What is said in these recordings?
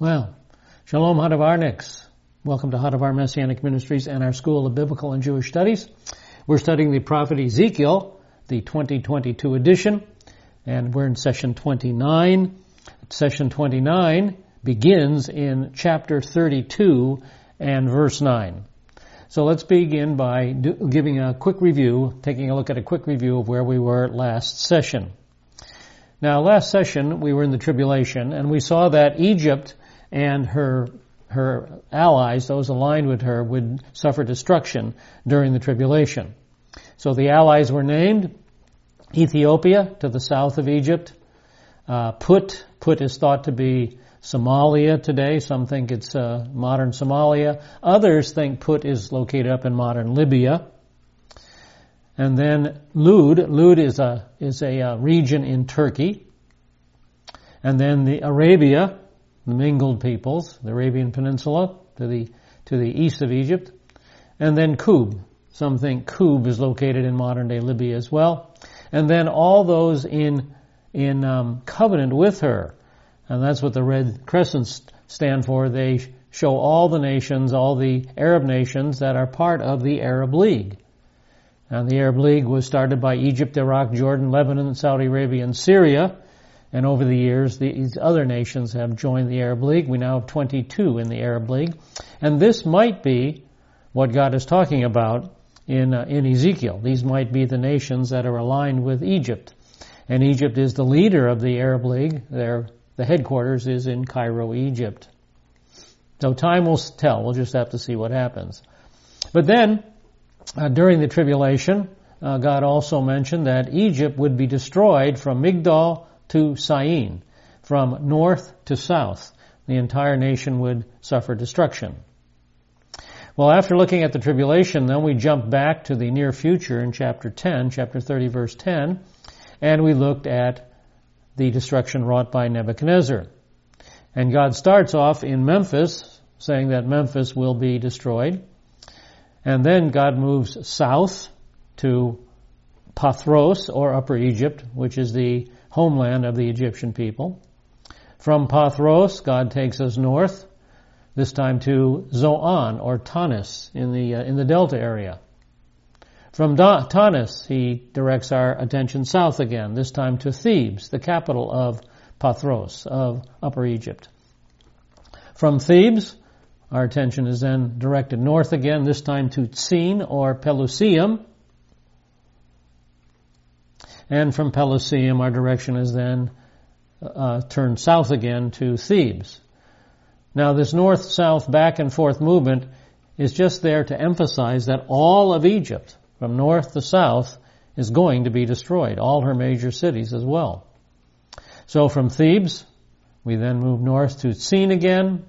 Well, Shalom Hadavarniks. Welcome to Hadavar Messianic Ministries and our School of Biblical and Jewish Studies. We're studying the prophet Ezekiel, the 2022 edition, and we're in session 29. Session 29 begins in chapter 32 and verse 9. So let's begin by giving a quick review, taking a look at a quick review of where we were last session. Now, last session we were in the tribulation, and we saw that Egypt and her allies, those aligned with her, would suffer destruction during the tribulation. So the allies were named Ethiopia to the south of Egypt. Put is thought to be Somalia today. Some think it's modern Somalia. Others think Put is located up in modern Libya. And then Lud is a region in Turkey. And then the Arabia, the mingled peoples, the Arabian Peninsula to the east of Egypt. And then Kub. Some think Kub is located in modern day Libya as well. And then all those in covenant with her. And that's what the red crescents stand for. They show all the nations, all the Arab nations that are part of the Arab League. And the Arab League was started by Egypt, Iraq, Jordan, Lebanon, Saudi Arabia, and Syria. And over the years, these other nations have joined the Arab League. We now have 22 in the Arab League. And this might be what God is talking about in Ezekiel. These might be the nations that are aligned with Egypt. And Egypt is the leader of the Arab League. The headquarters is in Cairo, Egypt. So time will tell. We'll just have to see what happens. But then, during the tribulation, God also mentioned that Egypt would be destroyed from Migdol to Syene, from north to south. The entire nation would suffer destruction. Well, after looking at the tribulation, then we jump back to the near future in chapter 30, verse 10, and we looked at the destruction wrought by Nebuchadnezzar. And God starts off in Memphis, saying that Memphis will be destroyed. And then God moves south to Pathros, or Upper Egypt, which is the homeland of the Egyptian people. From Pathros, God takes us north, this time to Zoan, or Tanis, in the Delta area. From Tanis, He directs our attention south again, this time to Thebes, the capital of Pathros, of Upper Egypt. From Thebes, our attention is then directed north again, this time to Tzin, or Pelusium. And from Pelusium, our direction is then turned south again to Thebes. Now, this north-south back and forth movement is just there to emphasize that all of Egypt, from north to south, is going to be destroyed, all her major cities as well. So from Thebes, we then move north to Tzin again,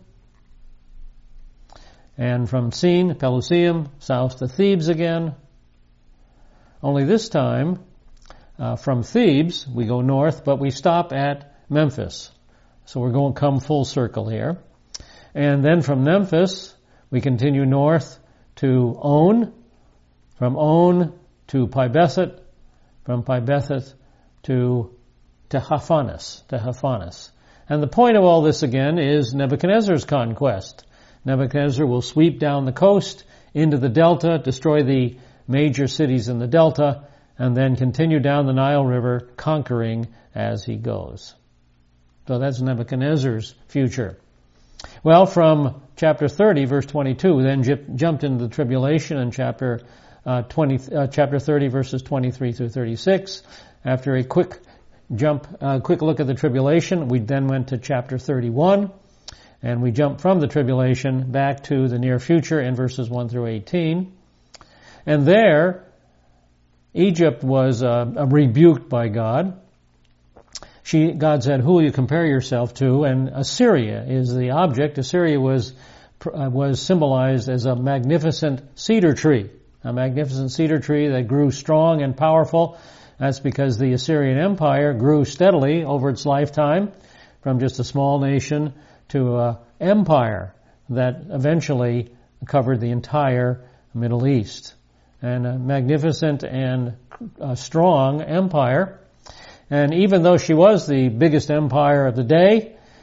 and from Tzin, Pelusium, south to Thebes again. Only this time, from Thebes, we go north, but we stop at Memphis. So we're going to come full circle here. And then from Memphis, we continue north to On, from On to Pi Betheth, from Pi Betheth to Haphanes. And the point of all this again is Nebuchadnezzar's conquest. Nebuchadnezzar will sweep down the coast into the delta, destroy the major cities in the delta, and then continue down the Nile River, conquering as he goes. So that's Nebuchadnezzar's future. Well, from chapter 30, verse 22, then jumped into the tribulation in chapter 30, verses 23 through 36. After a quick look at the tribulation, we then went to chapter 31, and we jumped from the tribulation back to the near future in verses 1 through 18. And there, Egypt was rebuked by God. God said, "Who will you compare yourself to?" And Assyria is the object. Assyria was symbolized as a magnificent cedar tree that grew strong and powerful. That's because the Assyrian Empire grew steadily over its lifetime, from just a small nation to an empire that eventually covered the entire Middle East. And a magnificent and strong empire. And even though she was the biggest empire of the day,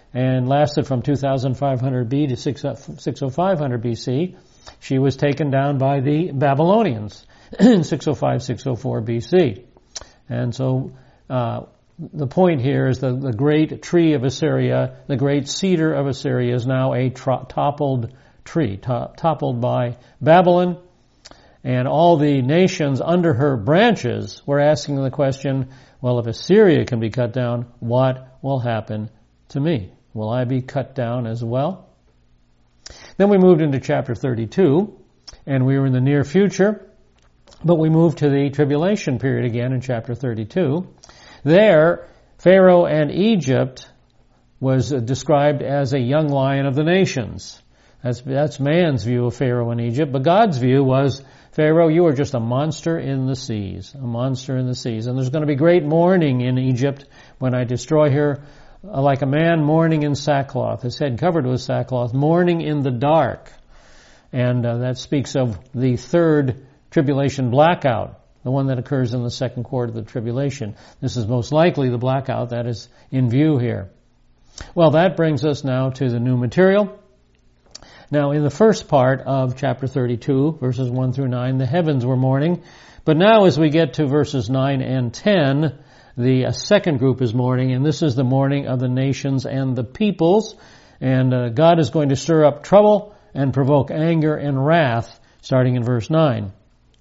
and lasted from 2500 B to 60500 BC. She was taken down by the Babylonians in 605, 604 BC. And so the point here is that the great tree of Assyria, the great cedar of Assyria, is now a toppled tree, toppled by Babylon. And all the nations under her branches were asking the question, well, if Assyria can be cut down, what will happen to me? Will I be cut down as well? Then we moved into chapter 32, and we were in the near future, but we moved to the tribulation period again in chapter 32. There, Pharaoh and Egypt was described as a young lion of the nations. That's man's view of Pharaoh and Egypt, but God's view was, Pharaoh, you are just a monster in the seas, a monster in the seas. And there's going to be great mourning in Egypt when I destroy her, like a man mourning in sackcloth, his head covered with sackcloth, mourning in the dark. And that speaks of the third tribulation blackout, the one that occurs in the second quarter of the tribulation. This is most likely the blackout that is in view here. Well, that brings us now to the new material. Now, in the first part of chapter 32, verses 1 through 9, the heavens were mourning. But now as we get to verses 9 and 10, the second group is mourning, and this is the mourning of the nations and the peoples. And God is going to stir up trouble and provoke anger and wrath, starting in verse 9.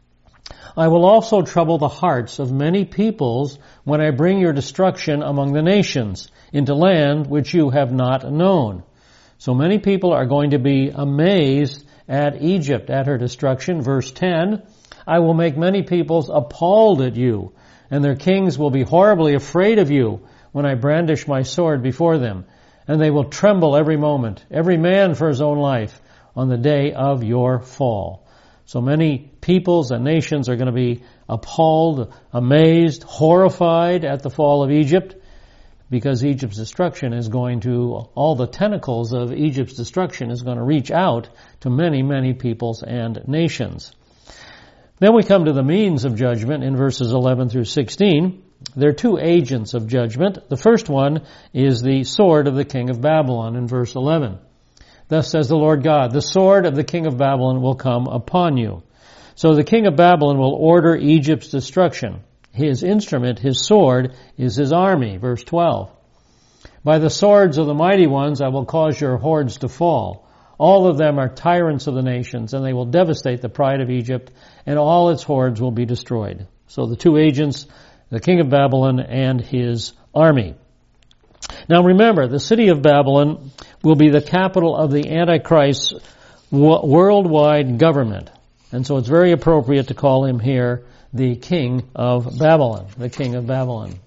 I will also trouble the hearts of many peoples when I bring your destruction among the nations, into land which you have not known. So many people are going to be amazed at Egypt, at her destruction. Verse 10, I will make many peoples appalled at you, and their kings will be horribly afraid of you when I brandish my sword before them, and they will tremble every moment, every man for his own life, on the day of your fall. So many peoples and nations are going to be appalled, amazed, horrified at the fall of Egypt, because Egypt's destruction is going to, all the tentacles of Egypt's destruction is going to reach out to many, many peoples and nations. Then we come to the means of judgment in verses 11 through 16. There are two agents of judgment. The first one is the sword of the king of Babylon in verse 11. Thus says the Lord God, the sword of the king of Babylon will come upon you. So the king of Babylon will order Egypt's destruction. His instrument, his sword, is his army. Verse 12. By the swords of the mighty ones I will cause your hordes to fall. All of them are tyrants of the nations, and they will devastate the pride of Egypt, and all its hordes will be destroyed. So the two agents, the king of Babylon and his army. Now remember, the city of Babylon will be the capital of the Antichrist's worldwide government. And so it's very appropriate to call him here the king of Babylon, the king of Babylon.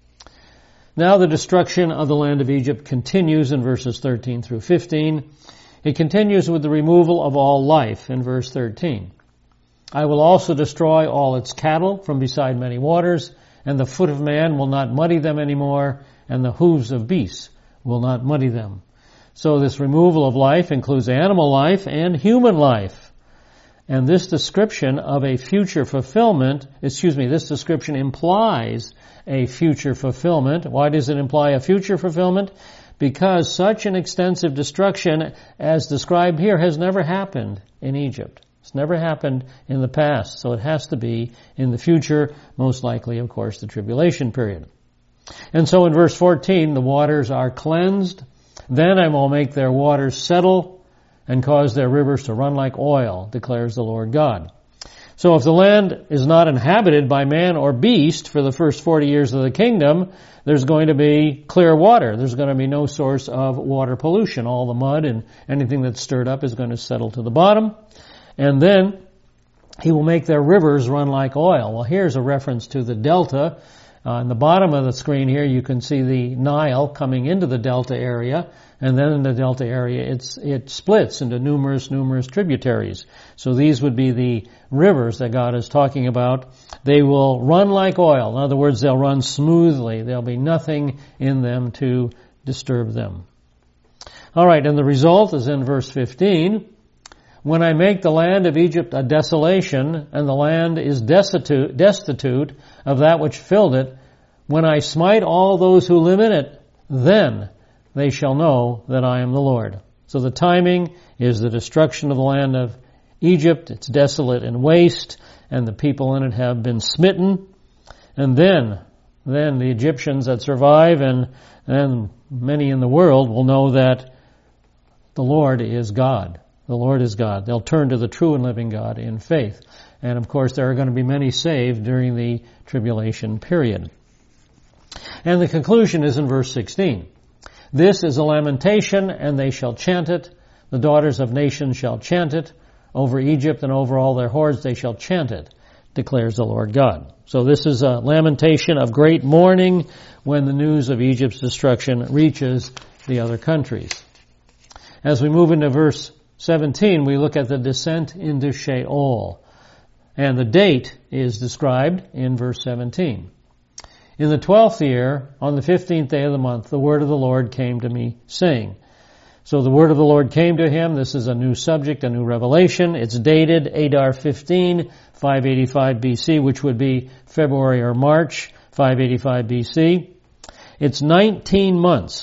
Now the destruction of the land of Egypt continues in verses 13 through 15. It continues with the removal of all life in verse 13. I will also destroy all its cattle from beside many waters, and the foot of man will not muddy them anymore, and the hooves of beasts will not muddy them. So this removal of life includes animal life and human life. And this description of a future fulfillment, this description implies a future fulfillment. Why does it imply a future fulfillment? Because such an extensive destruction as described here has never happened in Egypt. It's never happened in the past, so it has to be in the future, most likely, of course, the tribulation period. And so in verse 14, the waters are cleansed. Then I will make their waters settle and cause their rivers to run like oil, declares the Lord God. So if the land is not inhabited by man or beast for the first 40 years of the kingdom, there's going to be clear water. There's going to be no source of water pollution. All the mud and anything that's stirred up is going to settle to the bottom. And then he will make their rivers run like oil. Well, here's a reference to the delta. On the bottom of the screen here, you can see the Nile coming into the delta area, and then in the delta area, it splits into numerous tributaries. So these would be the rivers that God is talking about. They will run like oil. In other words, they'll run smoothly. There'll be nothing in them to disturb them. All right, and the result is in verse 15. When I make the land of Egypt a desolation, and the land is destitute of that which filled it, when I smite all those who live in it, then they shall know that I am the Lord. So the timing is the destruction of the land of Egypt. It's desolate and waste, and the people in it have been smitten. And then the Egyptians that survive and many in the world will know that the Lord is God. The Lord is God. They'll turn to the true and living God in faith. And of course there are going to be many saved during the tribulation period. And the conclusion is in verse 16. This is a lamentation, and they shall chant it. The daughters of nations shall chant it. Over Egypt and over all their hordes they shall chant it, declares the Lord God. So this is a lamentation of great mourning when the news of Egypt's destruction reaches the other countries. As we move into verse 17, we look at the descent into Sheol. And the date is described in verse 17. In the 12th year, on the 15th day of the month, the word of the Lord came to me, saying. So the word of the Lord came to him. This is a new subject, a new revelation. It's dated Adar 15, 585 BC, which would be February or March, 585 BC. It's 19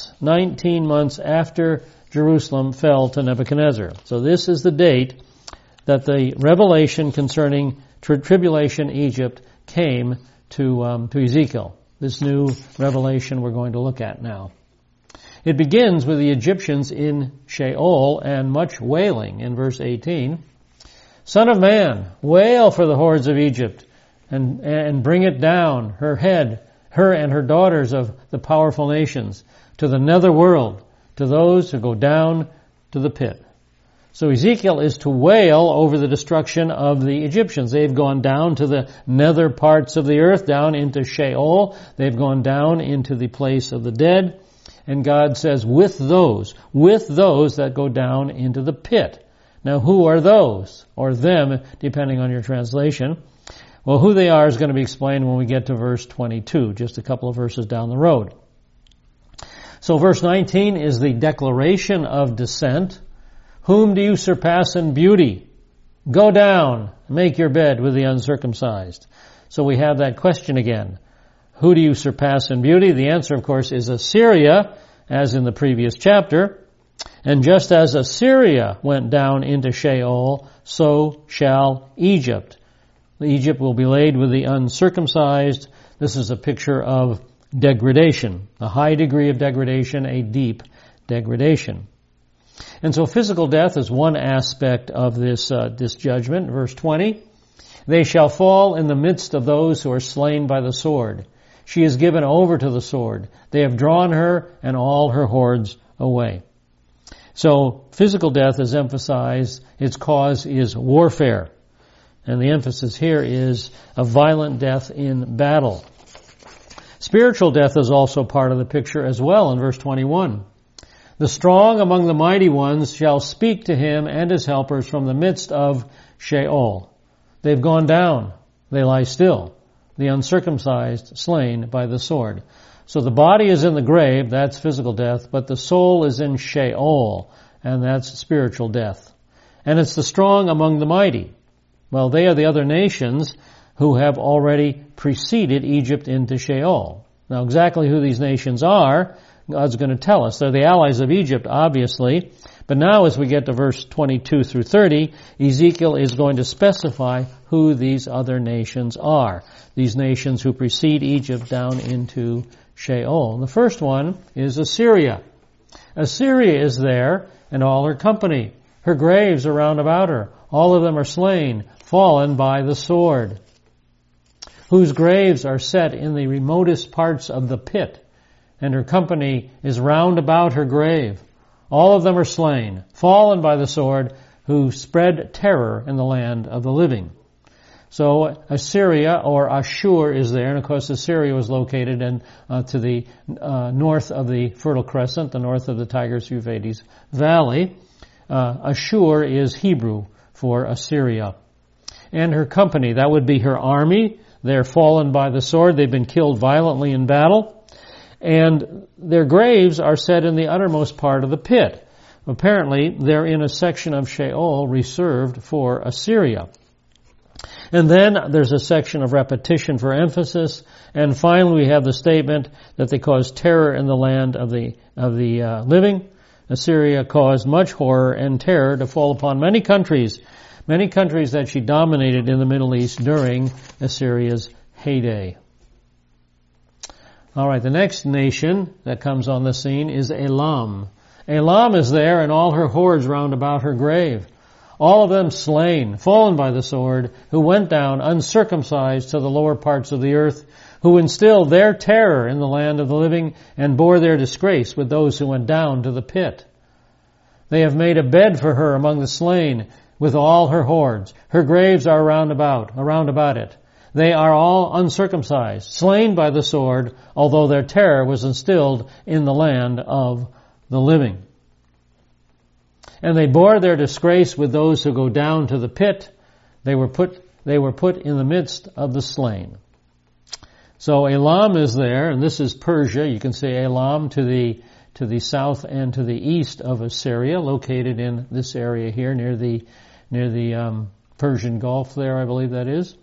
months after Jerusalem fell to Nebuchadnezzar. So this is the date that the revelation concerning tribulation Egypt came to Ezekiel. This new revelation we're going to look at now. It begins with the Egyptians in Sheol and much wailing in verse 18. Son of man, wail for the hordes of Egypt and bring it down, her and her daughters of the powerful nations, to the nether world, to those who go down to the pit. So Ezekiel is to wail over the destruction of the Egyptians. They've gone down to the nether parts of the earth, down into Sheol. They've gone down into the place of the dead. And God says, with those that go down into the pit. Now who are those? Or them, depending on your translation. Well, who they are is going to be explained when we get to verse 22, just a couple of verses down the road. So verse 19 is the declaration of descent. Whom do you surpass in beauty? Go down, make your bed with the uncircumcised. So we have that question again. Who do you surpass in beauty? The answer, of course, is Assyria, as in the previous chapter. And just as Assyria went down into Sheol, so shall Egypt. Egypt will be laid with the uncircumcised. This is a picture of degradation, a high degree of degradation, a deep degradation. And so physical death is one aspect of this judgment. Verse 20, they shall fall in the midst of those who are slain by the sword. She is given over to the sword. They have drawn her and all her hordes away. So physical death is emphasized. Its cause is warfare. And the emphasis here is a violent death in battle. Spiritual death is also part of the picture as well in verse 21. The strong among the mighty ones shall speak to him and his helpers from the midst of Sheol. They've gone down. They lie still. The uncircumcised slain by the sword. So the body is in the grave, that's physical death, but the soul is in Sheol, and that's spiritual death. And it's the strong among the mighty. Well, they are the other nations who have already preceded Egypt into Sheol. Now exactly who these nations are, God's going to tell us. They're the allies of Egypt, obviously. But now as we get to verse 22 through 30, Ezekiel is going to specify who these other nations are. These nations who precede Egypt down into Sheol. The first one is Assyria. Assyria is there and all her company. Her graves are round about her. All of them are slain, fallen by the sword. Whose graves are set in the remotest parts of the pit. And her company is round about her grave. All of them are slain, fallen by the sword, who spread terror in the land of the living. So Assyria or Ashur is there, and of course Assyria was located to the north of the Fertile Crescent, the north of the Tigris-Euphrates Valley. Ashur is Hebrew for Assyria. And her company, that would be her army. They're fallen by the sword. They've been killed violently in battle. And their graves are set in the uttermost part of the pit. Apparently, they're in a section of Sheol reserved for Assyria. And then there's a section of repetition for emphasis. And finally we have the statement that they caused terror in the land of the living. Assyria caused much horror and terror to fall upon many countries that she dominated in the Middle East during Assyria's heyday. All right, the next nation that comes on the scene is Elam. Elam is there and all her hordes round about her grave. All of them slain, fallen by the sword, who went down uncircumcised to the lower parts of the earth, who instilled their terror in the land of the living and bore their disgrace with those who went down to the pit. They have made a bed for her among the slain with all her hordes. Her graves are around about it. They are all uncircumcised, slain by the sword, although their terror was instilled in the land of the living. And they bore their disgrace with those who go down to the pit. They were put in the midst of the slain. So Elam is there, and this is Persia. You can see Elam to the south and to the east of Assyria, located in this area here near the Persian Gulf there, I believe that is.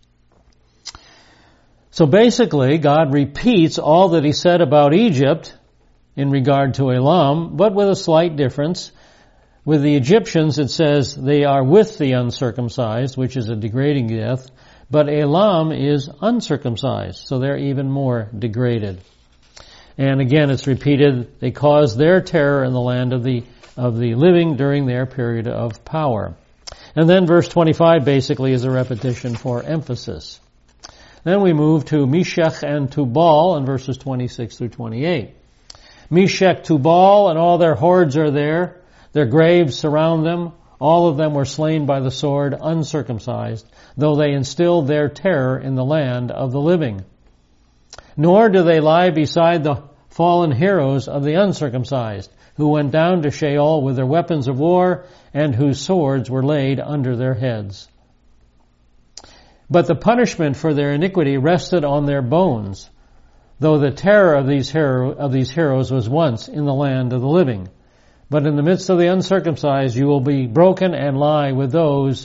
So basically, God repeats all that he said about Egypt in regard to Elam, but with a slight difference. With the Egyptians, it says they are with the uncircumcised, which is a degrading death, but Elam is uncircumcised, so they're even more degraded. And again, it's repeated, they caused their terror in the land of the living during their period of power. And then verse 25 basically is a repetition for emphasis. Then we move to Meshech and Tubal in verses 26 through 28. Meshech, Tubal, and all their hordes are there. Their graves surround them. All of them were slain by the sword, uncircumcised, though they instilled their terror in the land of the living. Nor do they lie beside the fallen heroes of the uncircumcised, who went down to Sheol with their weapons of war, and whose swords were laid under their heads. But the punishment for their iniquity rested on their bones, though the terror of these heroes was once in the land of the living. But in the midst of the uncircumcised you will be broken and lie with those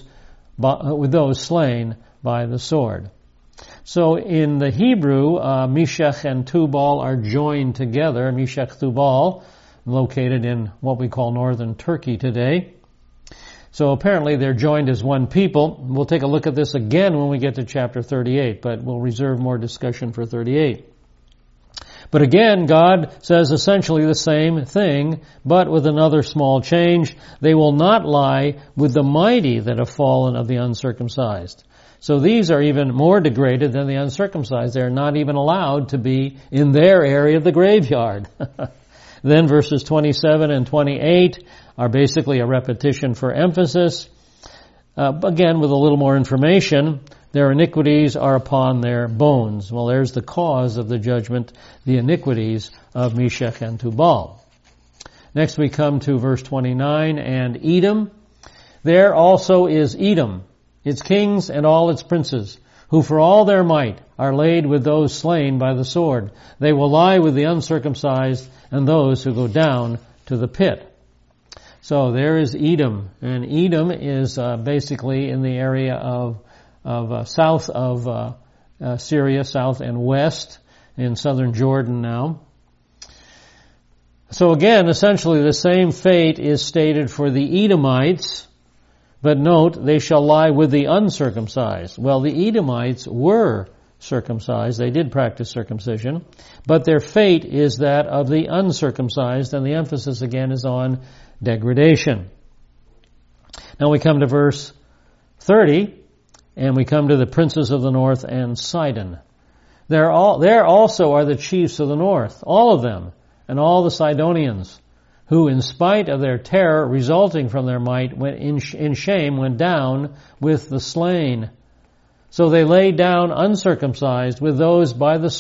slain by the sword. So in the Hebrew, Meshech and Tubal are joined together. Meshech, Tubal, located in what we call northern Turkey today. So apparently they're joined as one people. We'll take a look at this again when we get to chapter 38, but we'll reserve more discussion for 38. But again, God says essentially the same thing, but with another small change. They will not lie with the mighty that have fallen of the uncircumcised. So these are even more degraded than the uncircumcised. They're not even allowed to be in their area of the graveyard. Then verses 27 and 28 are basically a repetition for emphasis. Again, with a little more information, their iniquities are upon their bones. Well, there's the cause of the judgment, the iniquities of Meshech and Tubal. Next we come to verse 29, and Edom. There also is Edom, its kings and all its princes, who for all their might are laid with those slain by the sword. They will lie with the uncircumcised and those who go down to the pit. So there is Edom, and Edom is basically in the area of south of Syria, south and west, in southern Jordan now. So again, essentially the same fate is stated for the Edomites, but note, they shall lie with the uncircumcised. Well, the Edomites were circumcised, they did practice circumcision, but their fate is that of the uncircumcised, and the emphasis again is on degradation. Now we come to verse 30, and we come to the princes of the north and Sidon. There also are the chiefs of the north, all of them, and all the Sidonians, who in spite of their terror resulting from their might in shame went down with the slain. So they lay down uncircumcised with those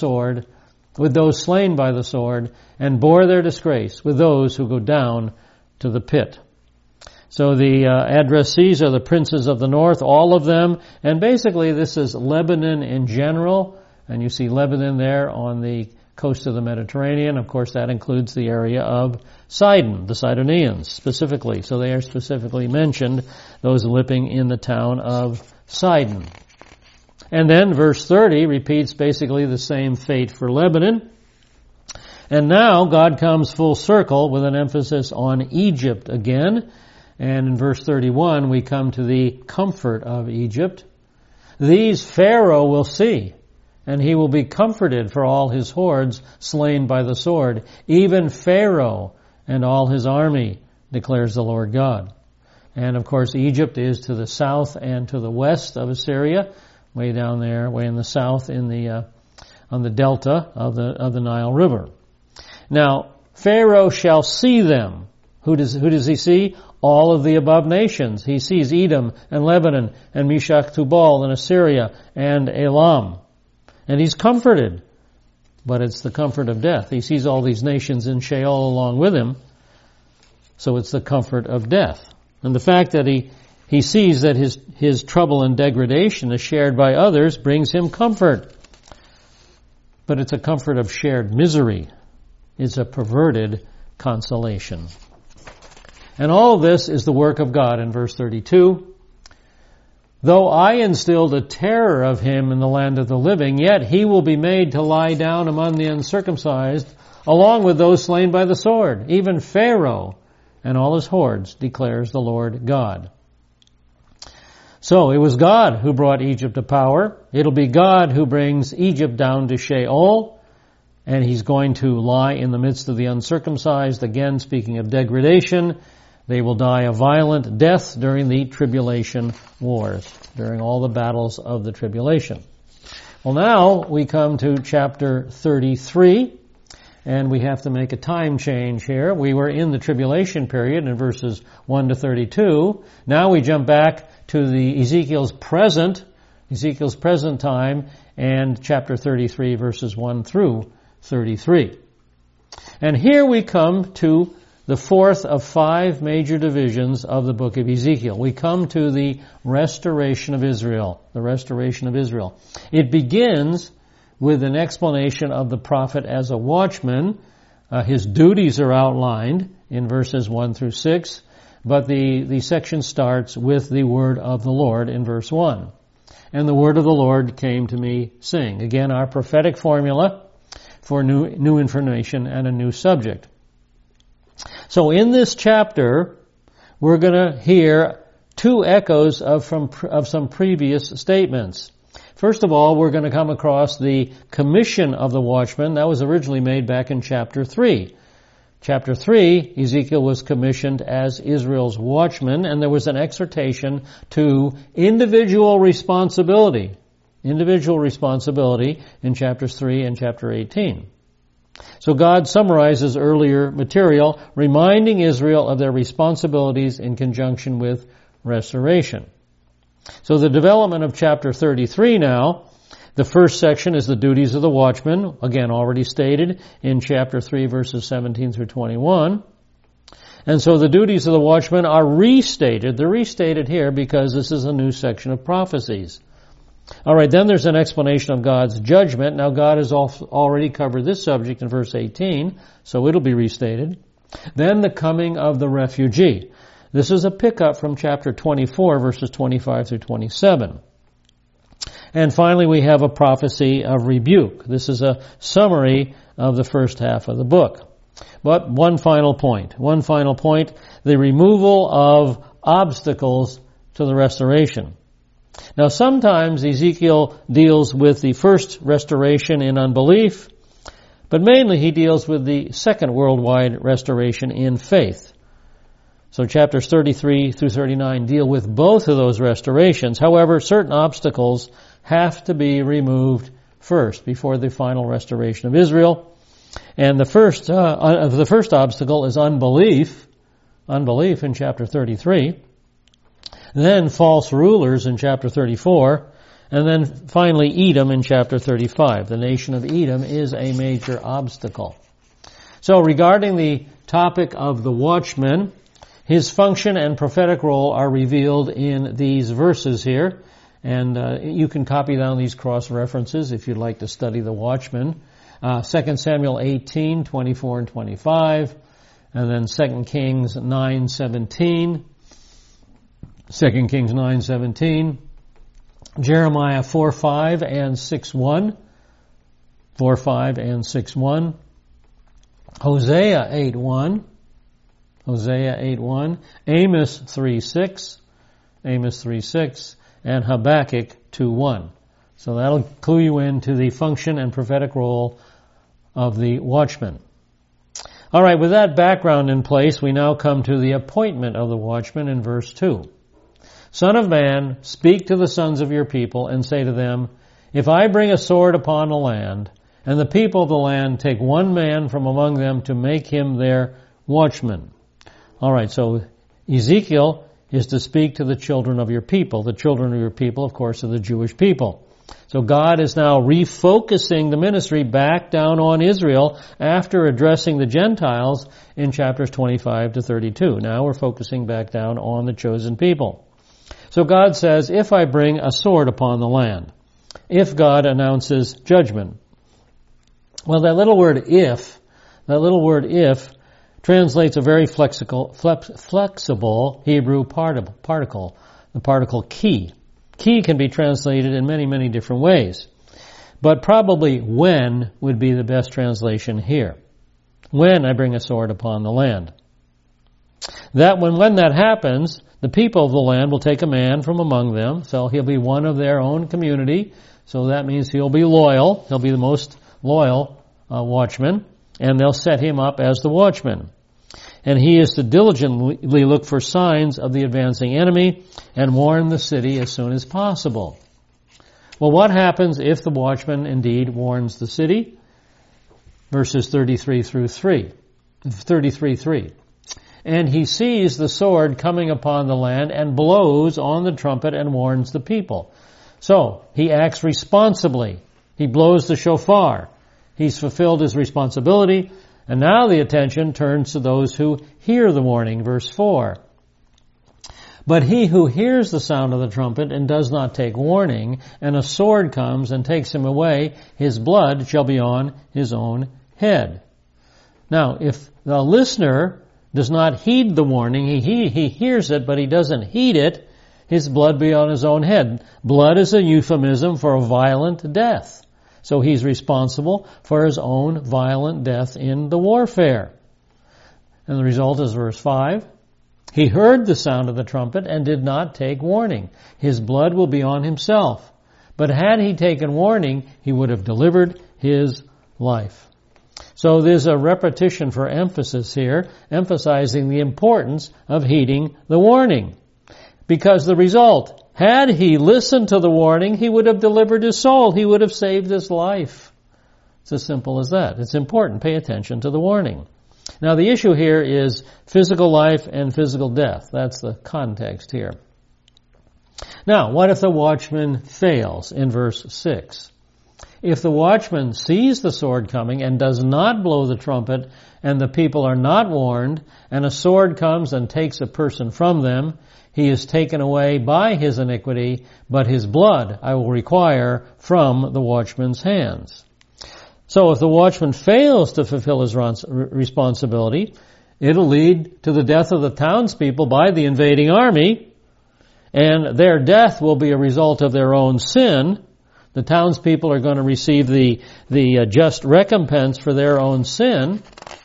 slain by the sword, and bore their disgrace with those who go down to the pit. So the addressees are the princes of the north, all of them, and basically this is Lebanon in general, and you see Lebanon there on the coast of the Mediterranean. Of course, that includes the area of Sidon, the Sidonians specifically. So they are specifically mentioned, those living in the town of Sidon. And then verse 30 repeats basically the same fate for Lebanon. And now God comes full circle with an emphasis on Egypt again. And in verse 31 we come to the comfort of Egypt. These Pharaoh will see, and he will be comforted for all his hordes slain by the sword, even Pharaoh and all his army, declares the Lord God. And of course Egypt is to the south and to the west of Assyria, way down there, way in the south in the on the delta of the Nile River. Now, Pharaoh shall see them. Who does he see? All of the above nations. He sees Edom and Lebanon and Meshach Tubal and Assyria and Elam. And he's comforted. But it's the comfort of death. He sees all these nations in Sheol along with him. So it's the comfort of death. And the fact that he sees that his trouble and degradation is shared by others brings him comfort. But it's a comfort of shared misery. It's a perverted consolation. And all of this is the work of God in verse 32. Though I instilled a terror of him in the land of the living, yet he will be made to lie down among the uncircumcised, along with those slain by the sword, even Pharaoh and all his hordes, declares the Lord God. So it was God who brought Egypt to power. It'll be God who brings Egypt down to Sheol, and he's going to lie in the midst of the uncircumcised. Again, speaking of degradation, they will die a violent death during the tribulation wars, during all the battles of the tribulation. Well, now we come to chapter 33, and we have to make a time change here. We were in the tribulation period in verses 1 to 32. Now we jump back to the Ezekiel's present time, and chapter 33, verses 1 through 33. And here we come to the fourth of 5 major divisions of the book of Ezekiel. We come to the restoration of Israel. The restoration of Israel. It begins with an explanation of the prophet as a watchman. His duties are outlined in verses 1 through 6, but the section starts with the word of the Lord in verse 1. And the word of the Lord came to me, saying. Again, our prophetic formula for new information and a new subject. So in this chapter, we're going to hear 2 echoes of some previous statements. First of all, we're going to come across the commission of the watchman. That was originally made back in chapter 3. Chapter 3, Ezekiel was commissioned as Israel's watchman, and there was an exhortation to individual responsibility in chapters 3 and chapter 18. So God summarizes earlier material, reminding Israel of their responsibilities in conjunction with restoration. So the development of chapter 33 now, the first section is the duties of the watchman, again already stated in chapter 3 verses 17 through 21. And so the duties of the watchman are restated. They're restated here because this is a new section of prophecies. Alright, then there's an explanation of God's judgment. Now God has already covered this subject in verse 18, so it'll be restated. Then the coming of the refugee. This is a pickup from chapter 24, verses 25 through 27. And finally we have a prophecy of rebuke. This is a summary of the first half of the book. But one final point, the removal of obstacles to the restoration. Now sometimes Ezekiel deals with the first restoration in unbelief, but mainly he deals with the second worldwide restoration in faith. So chapters 33 through 39 deal with both of those restorations. However, certain obstacles have to be removed first before the final restoration of Israel. And the first obstacle is unbelief in chapter 33. Then false rulers in chapter 34, and then finally Edom in chapter 35. The nation of Edom is a major obstacle. So regarding the topic of the watchman, his function and prophetic role are revealed in these verses here, and you can copy down these cross-references if you'd like to study the watchman. 2 Samuel 18, 24 and 25, and then 2 Kings 9:17. 2 Kings 9:17, Jeremiah 4:5 and 6:1. 4:5 and 6:1. Hosea 8:1. Hosea 8:1. Amos 3:6. Amos 3:6. And Habakkuk 2:1. So that'll clue you into the function and prophetic role of the watchman. All right, with that background in place, we now come to the appointment of the watchman in verse 2. Son of man, speak to the sons of your people and say to them, if I bring a sword upon the land, and the people of the land take one man from among them to make him their watchman. All right, so Ezekiel is to speak to the children of your people. The children of your people, of course, are the Jewish people. So God is now refocusing the ministry back down on Israel after addressing the Gentiles in chapters 25 to 32. Now we're focusing back down on the chosen people. So God says, if I bring a sword upon the land, if God announces judgment. Well, that little word if translates a very flexible Hebrew particle, the particle ki. Ki can be translated in many, many different ways. But probably when would be the best translation here. When I bring a sword upon the land. That when that happens, the people of the land will take a man from among them, so he'll be one of their own community, so that means he'll be loyal, he'll be the most loyal watchman, and they'll set him up as the watchman. And he is to diligently look for signs of the advancing enemy and warn the city as soon as possible. Well, what happens if the watchman indeed warns the city? Verses 33:3. And he sees the sword coming upon the land and blows on the trumpet and warns the people. So, he acts responsibly. He blows the shofar. He's fulfilled his responsibility. And now the attention turns to those who hear the warning, verse 4. But he who hears the sound of the trumpet and does not take warning, and a sword comes and takes him away, his blood shall be on his own head. Now, if the listener does not heed the warning, he hears it, but he doesn't heed it, his blood be on his own head. Blood is a euphemism for a violent death. So he's responsible for his own violent death in the warfare. And the result is verse 5. He heard the sound of the trumpet and did not take warning. His blood will be on himself. But had he taken warning, he would have delivered his life. So there's a repetition for emphasis here, emphasizing the importance of heeding the warning. Because the result, had he listened to the warning, he would have delivered his soul. He would have saved his life. It's as simple as that. It's important. Pay attention to the warning. Now the issue here is physical life and physical death. That's the context here. Now, what if the watchman fails in verse 6? If the watchman sees the sword coming and does not blow the trumpet, and the people are not warned, and a sword comes and takes a person from them, he is taken away by his iniquity, but his blood I will require from the watchman's hands. So if the watchman fails to fulfill his responsibility, it'll lead to the death of the townspeople by the invading army, and their death will be a result of their own sin. The townspeople are going to receive the just recompense for their own sin.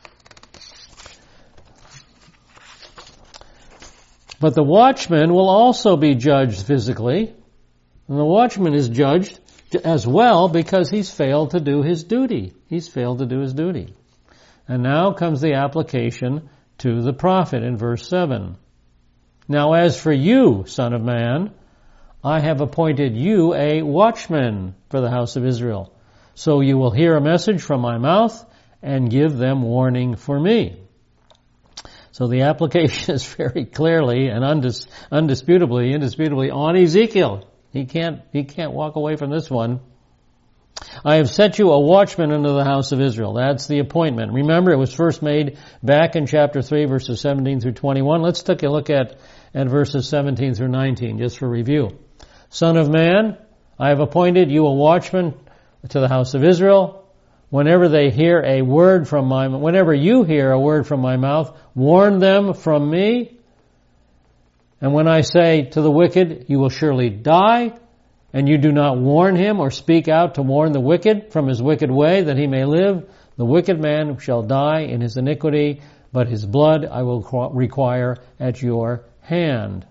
But the watchman will also be judged physically. And the watchman is judged as well because he's failed to do his duty. He's failed to do his duty. And now comes the application to the prophet in verse 7. Now as for you, son of man, I have appointed you a watchman for the house of Israel. So you will hear a message from my mouth and give them warning for me. So the application is very clearly and indisputably on Ezekiel. He can't walk away from this one. I have set you a watchman into the house of Israel. That's the appointment. Remember, it was first made back in chapter 3, verses 17 through 21. Let's take a look at verses 17 through 19, just for review. Son of man, I have appointed you a watchman to the house of Israel. Whenever you hear a word from my mouth, warn them from me. And when I say to the wicked, you will surely die, and you do not warn him or speak out to warn the wicked from his wicked way that he may live, the wicked man shall die in his iniquity, but his blood I will require at your hand.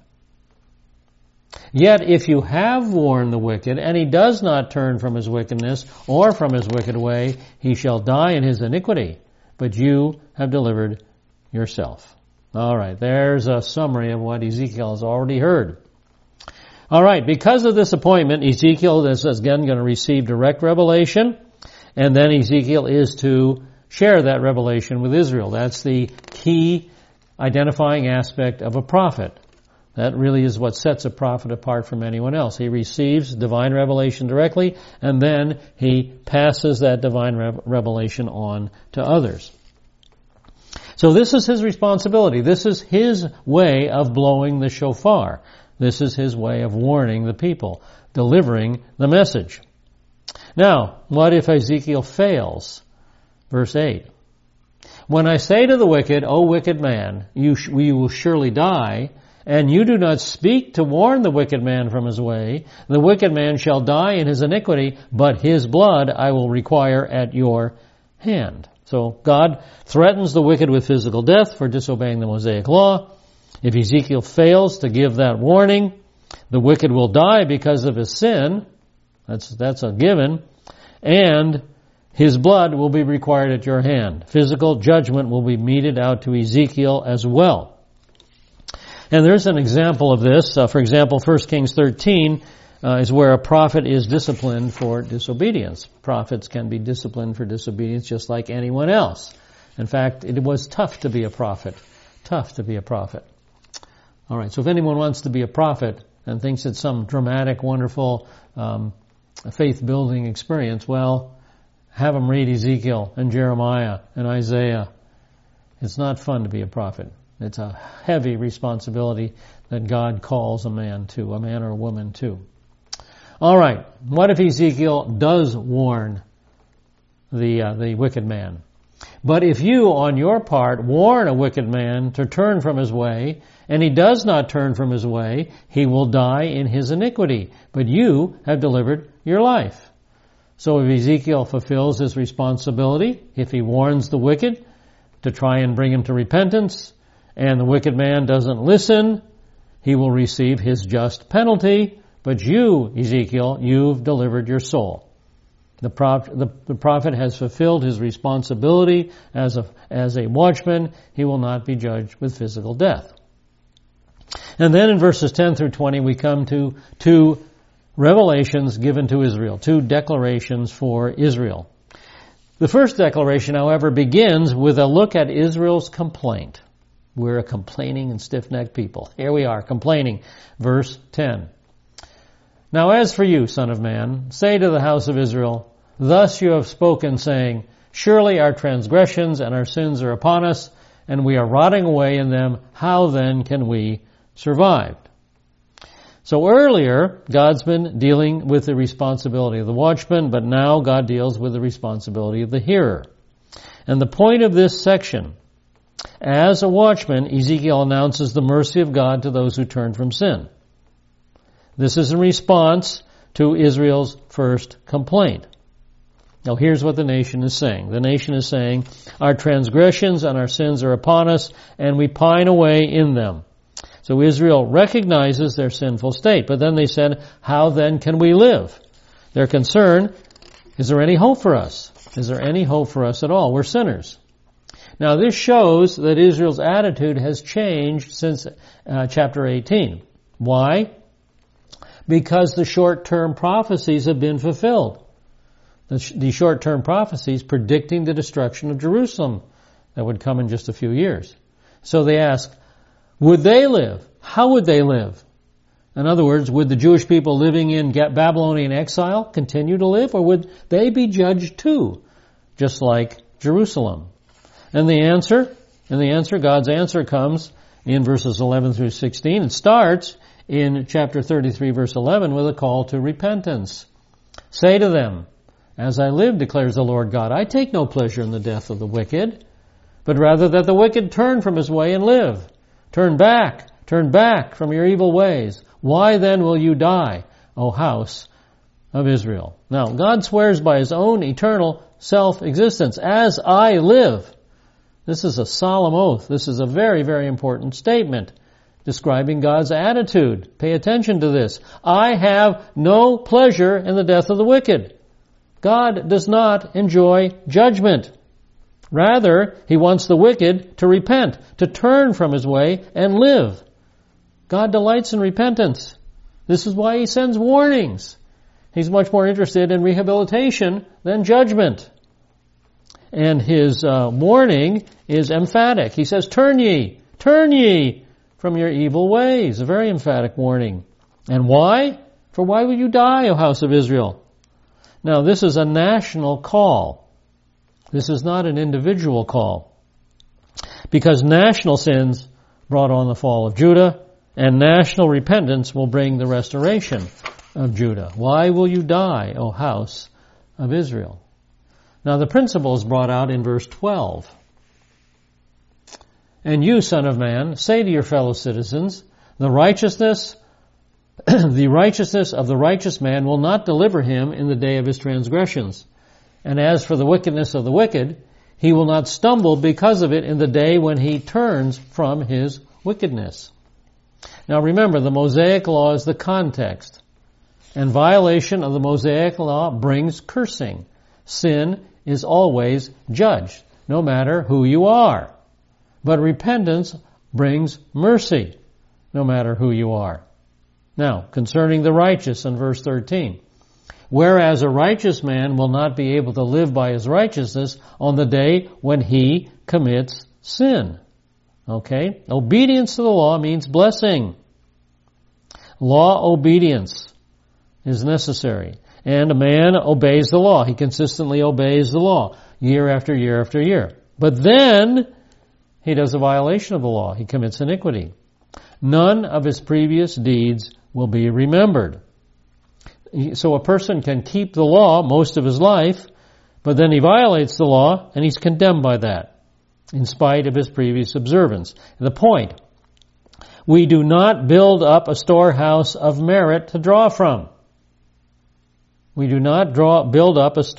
Yet if you have warned the wicked, and he does not turn from his wickedness or from his wicked way, he shall die in his iniquity, but you have delivered yourself. All right, there's a summary of what Ezekiel has already heard. All right, because of this appointment, Ezekiel is again going to receive direct revelation, and then Ezekiel is to share that revelation with Israel. That's the key identifying aspect of a prophet. That really is what sets a prophet apart from anyone else. He receives divine revelation directly, and then he passes that divine revelation on to others. So this is his responsibility. This is his way of blowing the shofar. This is his way of warning the people, delivering the message. Now, what if Ezekiel fails? Verse 8. When I say to the wicked, O wicked man, you will surely die, and you do not speak to warn the wicked man from his way, the wicked man shall die in his iniquity, but his blood I will require at your hand. So God threatens the wicked with physical death for disobeying the Mosaic law. If Ezekiel fails to give that warning, the wicked will die because of his sin. That's a given. And his blood will be required at your hand. Physical judgment will be meted out to Ezekiel as well. And there's an example of this. For example, 1 Kings 13 is where a prophet is disciplined for disobedience. Prophets can be disciplined for disobedience just like anyone else. In fact, it was tough to be a prophet. Tough to be a prophet. All right, so if anyone wants to be a prophet and thinks it's some dramatic, wonderful, faith-building experience, well, have them read Ezekiel and Jeremiah and Isaiah. It's not fun to be a prophet. It's a heavy responsibility that God calls a man or a woman to. All right, what if Ezekiel does warn the wicked man? But if you, on your part, warn a wicked man to turn from his way, and he does not turn from his way, he will die in his iniquity, but you have delivered your life. So if Ezekiel fulfills his responsibility, if he warns the wicked to try and bring him to repentance, and the wicked man doesn't listen, he will receive his just penalty, but you, Ezekiel, you've delivered your soul. The prophet has fulfilled his responsibility as a watchman. He will not be judged with physical death. And then in verses 10 through 20 we come to two revelations given to Israel, two declarations for Israel. The first declaration, however, begins with a look at Israel's complaint. We're a complaining and stiff-necked people. Here we are, complaining. Verse 10. Now as for you, son of man, say to the house of Israel, thus you have spoken, saying, surely our transgressions and our sins are upon us, and we are rotting away in them. How then can we survive? So earlier, God's been dealing with the responsibility of the watchman, but now God deals with the responsibility of the hearer. And the point of this section, as a watchman, Ezekiel announces the mercy of God to those who turn from sin. This is in response to Israel's first complaint. Now here's what the nation is saying. The nation is saying, our transgressions and our sins are upon us, and we pine away in them. So Israel recognizes their sinful state, but then they said, how then can we live? Their concern, is there any hope for us? Is there any hope for us at all? We're sinners. Now this shows that Israel's attitude has changed since chapter 18. Why? Because the short-term prophecies have been fulfilled. The short-term prophecies predicting the destruction of Jerusalem that would come in just a few years. So they ask, would they live? How would they live? In other words, would the Jewish people living in Babylonian exile continue to live, or would they be judged too, just like Jerusalem? And the answer, God's answer comes in verses 11 through 16. It starts in chapter 33, verse 11, with a call to repentance. Say to them, as I live, declares the Lord God, I take no pleasure in the death of the wicked, but rather that the wicked turn from his way and live. Turn back from your evil ways. Why then will you die, O house of Israel. Now, God swears by His own eternal self-existence. As I live. This is a solemn oath. This is a very, very important statement describing God's attitude. Pay attention to this. I have no pleasure in the death of the wicked. God does not enjoy judgment. Rather, He wants the wicked to repent, to turn from his way and live. God delights in repentance. This is why He sends warnings. He's much more interested in rehabilitation than judgment. And His warning is emphatic. He says, turn ye from your evil ways. A very emphatic warning. And why? For why will you die, O house of Israel? Now, this is a national call. This is not an individual call. Because national sins brought on the fall of Judah, and national repentance will bring the restoration of Judah. Why will you die, O house of Israel? Now, the principle is brought out in verse 12. And you, son of man, say to your fellow citizens, the righteousness of the righteous man will not deliver him in the day of his transgressions. And as for the wickedness of the wicked, he will not stumble because of it in the day when he turns from his wickedness. Now remember, the Mosaic law is the context. And violation of the Mosaic law brings cursing. Sin is always judged, no matter who you are. But repentance brings mercy, no matter who you are. Now, concerning the righteous in verse 13. Whereas a righteous man will not be able to live by his righteousness on the day when he commits sin. Okay? Obedience to the law means blessing. Law obedience is necessary. And a man obeys the law. He consistently obeys the law year after year after year. But then he does a violation of the law. He commits iniquity. None of his previous deeds will be remembered. So a person can keep the law most of his life, but then he violates the law and he's condemned by that, in spite of his previous observance. The point, we do not build up a storehouse of merit to draw from. We do not build up a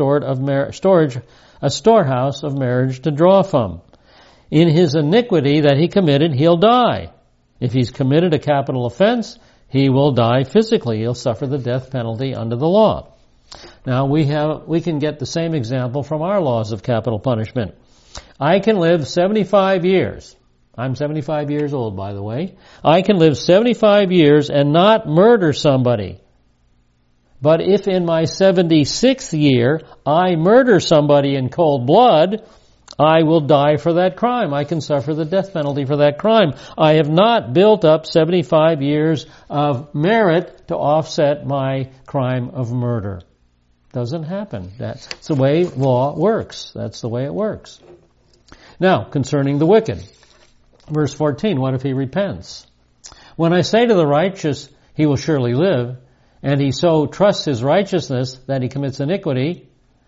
storehouse of marriage to draw from. In his iniquity that he committed, he'll die. If he's committed a capital offense, he will die physically. He'll suffer the death penalty under the law. Now we can get the same example from our laws of capital punishment. I can live 75 years. I'm 75 years old, by the way. I can live 75 years and not murder somebody. But if in my 76th year I murder somebody in cold blood, I will die for that crime. I can suffer the death penalty for that crime. I have not built up 75 years of merit to offset my crime of murder. Doesn't happen. That's the way law works. That's the way it works. Now, concerning the wicked. Verse 14, what if he repents? When I say to the righteous, he will surely live, and he so trusts his righteousness that he commits iniquity,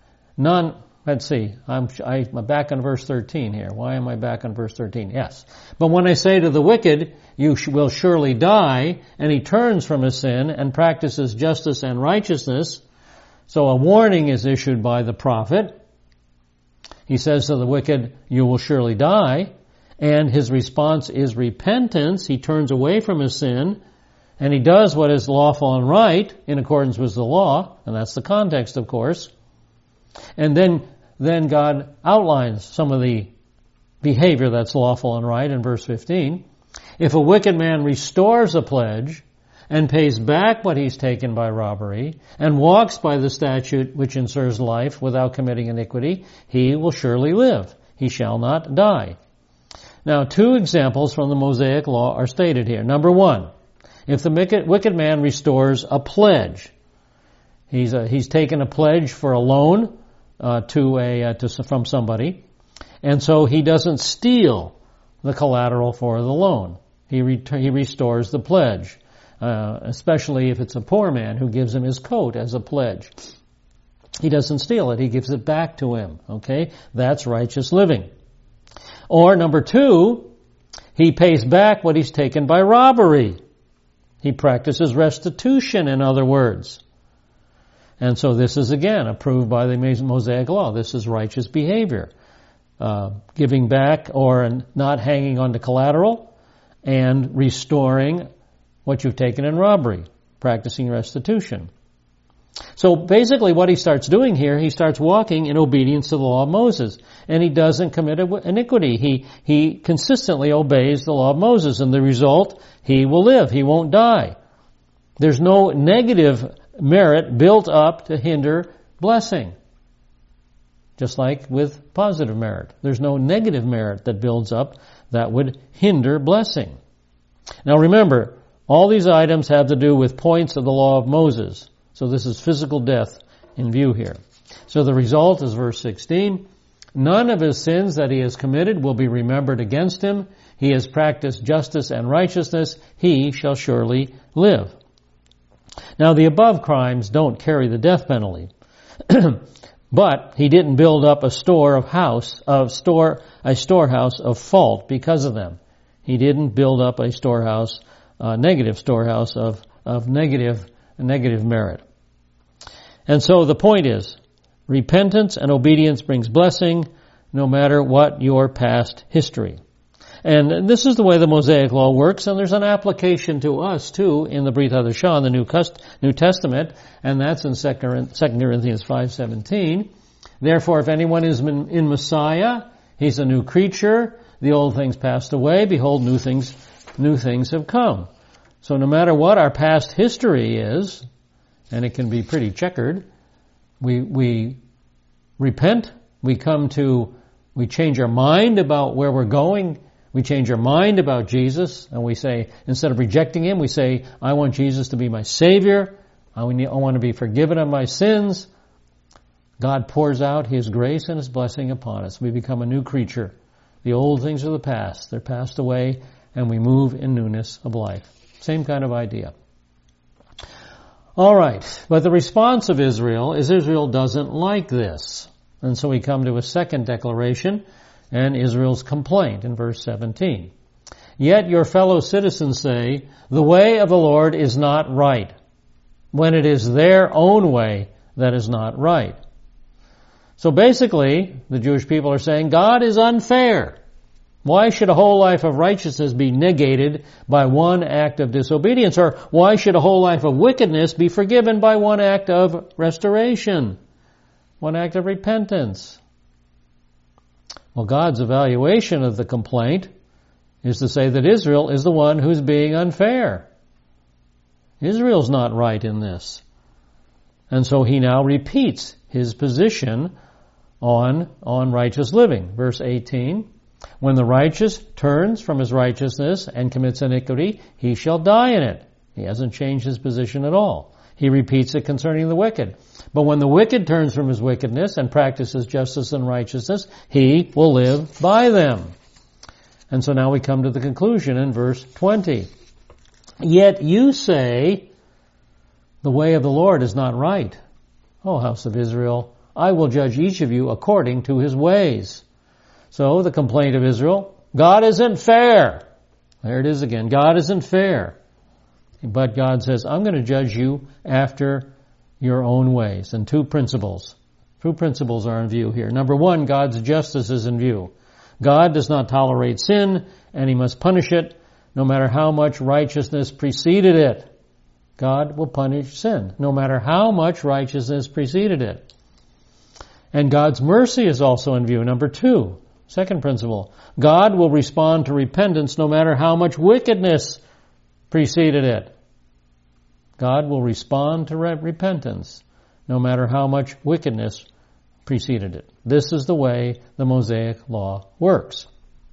let's see, I'm back on verse 13 here. Why am I back on verse 13? Yes. But when I say to the wicked, you will surely die, and he turns from his sin and practices justice and righteousness, so a warning is issued by the prophet. He says to the wicked, you will surely die, and his response is repentance. He turns away from his sin, and he does what is lawful and right in accordance with the law, and that's the context, of course. And then God outlines some of the behavior that's lawful and right in verse 15. If a wicked man restores a pledge and pays back what he's taken by robbery and walks by the statute which ensures life without committing iniquity, he will surely live. He shall not die. Now, two examples from the Mosaic law are stated here. Number one, if the wicked man restores a pledge, he's taken a pledge for a loan from somebody, and so he doesn't steal the collateral for the loan. He restores the pledge, especially if it's a poor man who gives him his coat as a pledge. He doesn't steal it. He gives it back to him. Okay? That's righteous living. Or number two, he pays back what he's taken by robbery. He practices restitution, in other words. And so this is again approved by the Mosaic Law. This is righteous behavior. Giving back or not hanging on to collateral and restoring what you've taken in robbery, practicing restitution. So basically what he starts doing here, he starts walking in obedience to the law of Moses. And he doesn't commit iniquity. He consistently obeys the law of Moses. And the result, he will live. He won't die. There's no negative merit built up to hinder blessing. Just like with positive merit. There's no negative merit that builds up that would hinder blessing. Now remember, all these items have to do with points of the law of Moses. So this is physical death in view here. So the result is verse 16. None of his sins that he has committed will be remembered against him. He has practiced justice and righteousness. He shall surely live. Now the above crimes don't carry the death penalty. But he didn't build up a storehouse of fault because of them. He didn't build up a negative storehouse of negative merit. And so the point is, repentance and obedience brings blessing no matter what your past history. And this is the way the Mosaic Law works, and there's an application to us too in the Brit Hadashah, in the New Testament, and that's in 2 Corinthians 5:17. Therefore, if anyone is in Messiah, he's a new creature. The old things passed away. Behold, new things have come. So no matter what our past history is, and it can be pretty checkered, we repent, we change our mind about where we're going, we change our mind about Jesus, and we say, instead of rejecting him, we say, I want Jesus to be my Savior, I want to be forgiven of my sins. God pours out his grace and his blessing upon us. We become a new creature. The old things are the past. They're passed away, and we move in newness of life. Same kind of idea. All right, but the response of Israel is Israel doesn't like this. And so we come to a second declaration and Israel's complaint in verse 17. Yet your fellow citizens say, the way of the Lord is not right, when it is their own way that is not right. So basically, the Jewish people are saying, God is unfair. Why should a whole life of righteousness be negated by one act of disobedience? Or why should a whole life of wickedness be forgiven by one act of restoration? One act of repentance? Well, God's evaluation of the complaint is to say that Israel is the one who's being unfair. Israel's not right in this. And so he now repeats his position on righteous living. Verse 18. When the righteous turns from his righteousness and commits iniquity, he shall die in it. He hasn't changed his position at all. He repeats it concerning the wicked. But when the wicked turns from his wickedness and practices justice and righteousness, he will live by them. And so now we come to the conclusion in verse 20. Yet you say, the way of the Lord is not right. O house of Israel, I will judge each of you according to his ways. So the complaint of Israel, God isn't fair. There it is again. God isn't fair. But God says, I'm going to judge you after your own ways. And two principles are in view here. Number one, God's justice is in view. God does not tolerate sin, and he must punish it, no matter how much righteousness preceded it. God will punish sin, no matter how much righteousness preceded it. And God's mercy is also in view. Number two, second principle, God will respond to repentance no matter how much wickedness preceded it. God will respond to repentance no matter how much wickedness preceded it. This is the way the Mosaic Law works.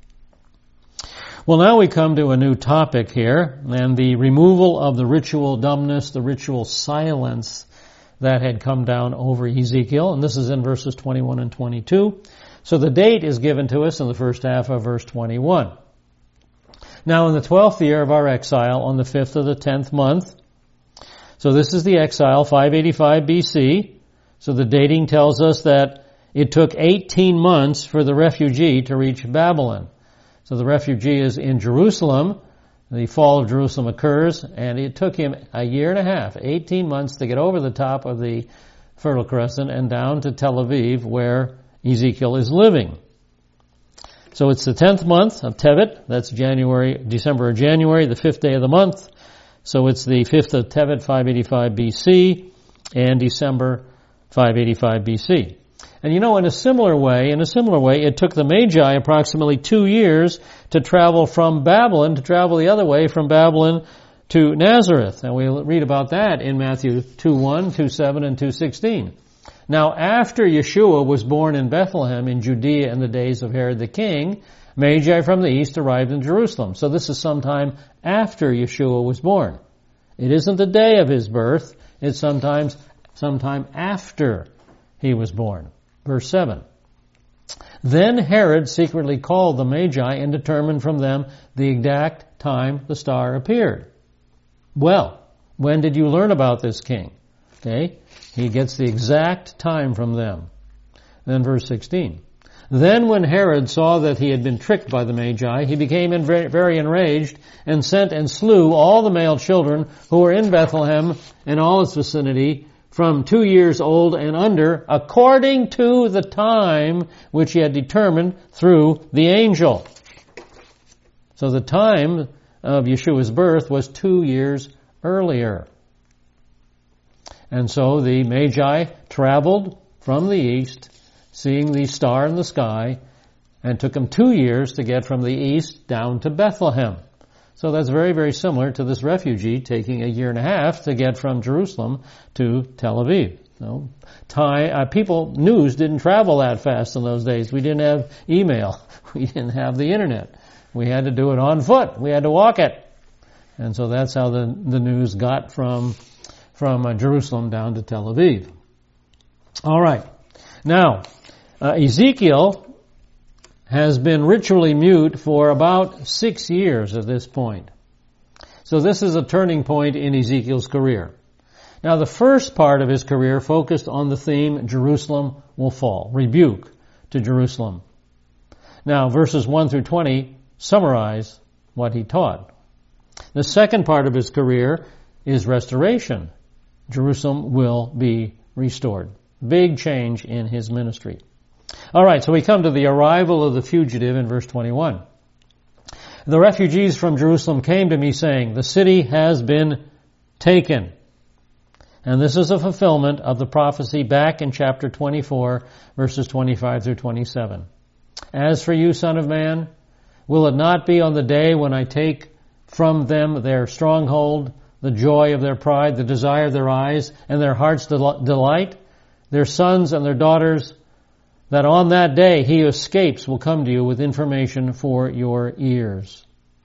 Well, now we come to a new topic here, and the removal of the ritual dumbness, the ritual silence that had come down over Ezekiel, and this is in verses 21 and 22. So the date is given to us in the first half of verse 21. Now in the 12th year of our exile, on the 5th of the 10th month, so this is the exile, 585 BC, so the dating tells us that it took 18 months for the refugee to reach Babylon. So the refugee is in Jerusalem, the fall of Jerusalem occurs, and it took him a year and a half, 18 months to get over the top of the Fertile Crescent and down to Tel Aviv, where Ezekiel is living. So it's the 10th month of Tevet. That's December or January, the 5th day of the month. So it's the 5th of Tevet, 585 BC, and December 585 BC. And in a similar way, it took the Magi approximately 2 years to travel the other way from Babylon to Nazareth. And we'll read about that in Matthew 2:1, 2:7, and 2:16. Now, after Yeshua was born in Bethlehem in Judea in the days of Herod the king, Magi from the east arrived in Jerusalem. So this is sometime after Yeshua was born. It isn't the day of his birth. It's sometime after he was born. Verse 7. Then Herod secretly called the Magi and determined from them the exact time the star appeared. Well, when did you learn about this king? Okay, he gets the exact time from them. Then verse 16. Then when Herod saw that he had been tricked by the Magi, he became very enraged and sent and slew all the male children who were in Bethlehem and all its vicinity from 2 years old and under, according to the time which he had determined through the angel. So the time of Yeshua's birth was 2 years earlier. And so the Magi traveled from the east, seeing the star in the sky, and took them 2 years to get from the east down to Bethlehem. So that's very, very similar to this refugee taking 1.5 years to get from Jerusalem to Tel Aviv. So, news didn't travel that fast in those days. We didn't have email. We didn't have the internet. We had to do it on foot. We had to walk it. And so that's how the news got from Jerusalem down to Tel Aviv. All right. Now, Ezekiel has been ritually mute for about 6 years at this point. So this is a turning point in Ezekiel's career. Now, the first part of his career focused on the theme, Jerusalem will fall, rebuke to Jerusalem. Now, verses 1 through 20 summarize what he taught. The second part of his career is restoration. Jerusalem will be restored. Big change in his ministry. All right, so we come to the arrival of the fugitive in verse 21. The refugees from Jerusalem came to me saying, the city has been taken. And this is a fulfillment of the prophecy back in chapter 24, verses 25 through 27. As for you, son of man, will it not be on the day when I take from them their stronghold, the joy of their pride, the desire of their eyes, and their heart's delight, their sons and their daughters, that on that day he who escapes will come to you with information for your ears.